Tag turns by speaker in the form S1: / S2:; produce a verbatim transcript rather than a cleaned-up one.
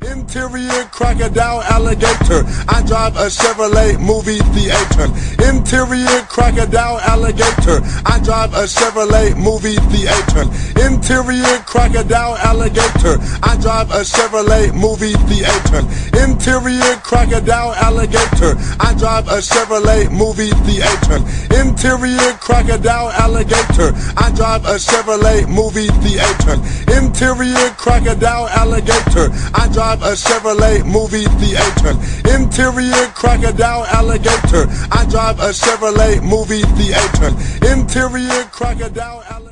S1: Interior crocodile alligator. I drive a Chevrolet movie theater. Interior crocodile alligator. I drive a Chevrolet movie theater. Interior crocodile alligator. I drive a Chevrolet movie theater. Interior crocodile alligator. I drive a Chevrolet movie theater. Interior crocodile alligator. I drive a Chevrolet movie theater. Interior crocodile alligator. I drive a Chevrolet movie theater. Interior crocodile alligator. I drive a Chevrolet movie theater. Interior crocodile alligator.